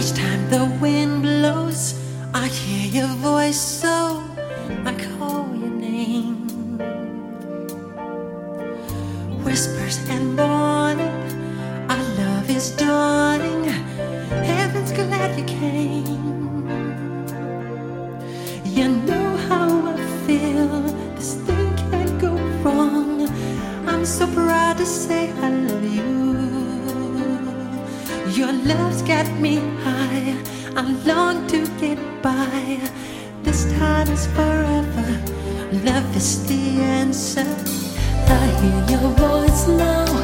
Each time the wind blows, I hear your voice, so I call your name. Whispers and morning, our love is dawning. Heaven's glad you came. You know how I feel, this thing can't go wrong. I'm so proud to say I love you. Your love's got me high, I long to get by. This time is forever, love is the answer. I hear your voice now,